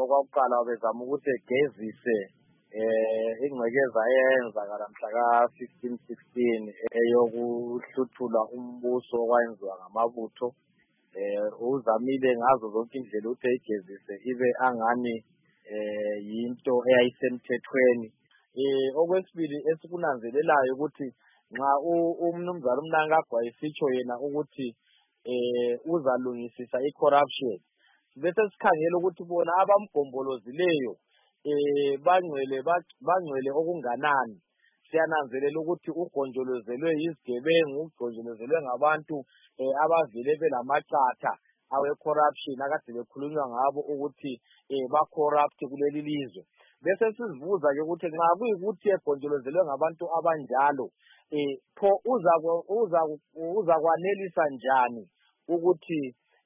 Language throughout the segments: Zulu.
okwakuqala bezama ukuthi egezise ingcekeza eyenzakala mhla ka-15/16 eyokuhluthula umbuso okwayenziwa ngamabutho. Uzamile ngazo zonke indlela ukuthi ayigezise ibe angani yinto eyayisemthethweni. Okwesibili esikunanzelelayo ukuthi nxa umnumzana uMnangagwa esitsho yena ukuthi uzalungisisa i-corruption, bese sikhangela ukuthi bona abamgombolozileyo bangcwele okunganani. Siyananzelela ukuthi ugonjolozelwe yizigebengu, ugonjolozelwe ngabantu abavele belamacatha awe-corruption akade bekhulunywa ngabo ukuthi ba-corrupt kuleli lizwe. Bese sizibuza-ke ukuthi nxa kuyikuthi egonjolozelwe ngabantu abanjalo, pho uzakwanelisa njani ukuthi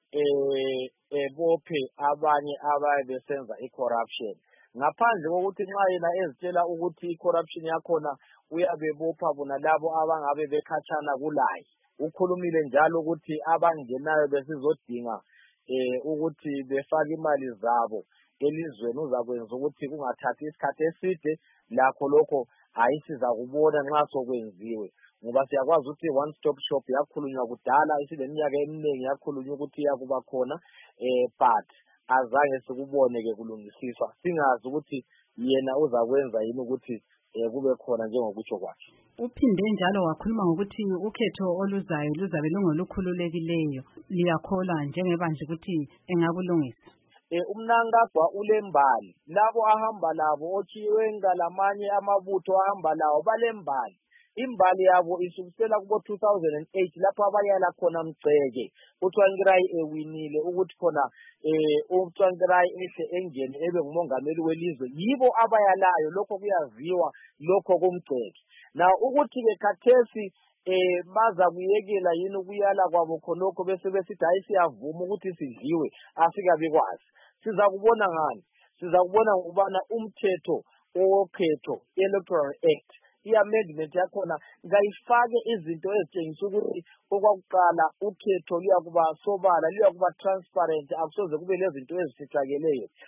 bophe abanye abaye besenza i-corruption, ngaphandle kokuthi nxa yena ezitshela ukuthi i-corruption yakhona uyabebopha bona labo abangabe bekhatshana kulaye. Ukhulumile njalo ukuthi abangenayo besizodinga ukuthi befake imali zabo elizweni uzakwenza ukuthi kungathathi isikhathi eside. Lakho lokho ayisizakubona nxa sokwenziwe, ngoba siyakwazi ukuthi one stop shop yakhulunywa kudala, isileminyaka eminingi yakhulunywa ukuthi iyakuba khona, but azange sikubone-ke kulungisiswa, singazi ukuthi yena uzakwenza yini ukuthi kube khona njengokutsho kwakhe. Uphinde njalo wakhuluma ngokuthi ukhetho oluzayo luzabe lungolukhululekileyo. Liyakholwa njengebanje ukuthi engakulungisa? UMnangagwa ulembali, labo ahamba labo ochiwenga lamanye amabutho ahamba lawo balembali. Imbali yabo isukisela kubo 2008 lapho abayala khona Mgceke uTsvangirai ewinile ukuthi khona uTsvangirai ehle engene ebe ngumongameli welizwe. Yibo abayalayo, lokho kuyaziwa lokho kuMgceke. Na ukuthi bekhathesi baza kuyekela yini ukuyala kwabo khonokho bese besithi hayi siyavuma ukuthi sidliwe, asikabi kwazi. Siza kubona ngani? Siza kubona ngokubana umthetho wokhetho, Electoral Act, i-amendment yakhona ngayifake izinto ezitshengisa ukuthi okwakuqala ukhetho luyakuba sobala, luyakuba transparent, akusoze kube lezinto ezifihlakeleyo.